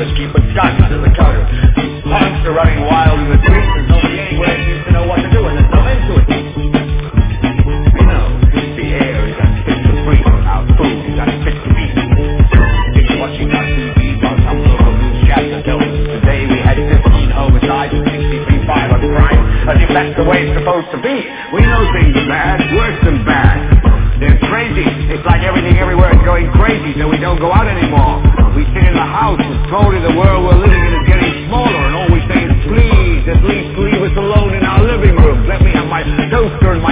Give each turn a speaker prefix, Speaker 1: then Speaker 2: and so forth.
Speaker 1: just keep a gun under the cover. Punks are running wild in the streets, there's nobody anywhere seems to know what to do, and there's no end to it. We know the air is unfit to breathe, our food is unfit to eat. It's watching our TV while some local newscaster tells us today we had 15 homicides and 63 violent crimes, as if that's the way it's supposed to be. We know things are bad, worse than bad. They're crazy. It's like everything everywhere is going crazy, so we don't go out anymore. We sit in the house, and slowly the world we're living in is getting smaller, and all we say is please, at least leave us alone in our living rooms. Let me have my toaster and my